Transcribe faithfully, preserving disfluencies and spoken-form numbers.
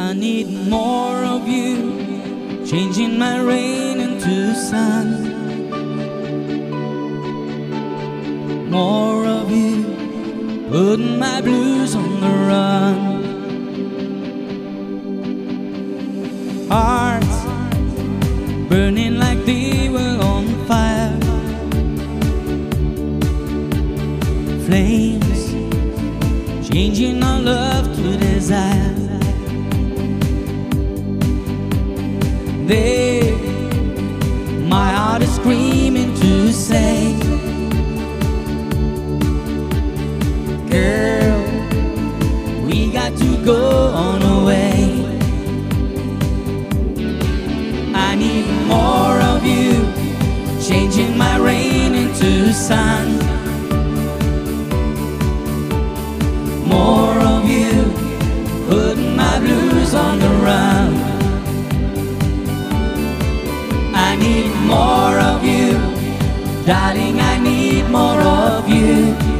I need more of you, changing my rain into sun. More of you, putting my blues on the run. Hearts burning like they were on fire. Flames changing our love to desire. There, my heart is screaming to say, girl, we got to go on away. I need more of you, changing my rain into sun. More of you, putting my blues on the run. I need more of you, darling, I need more of you.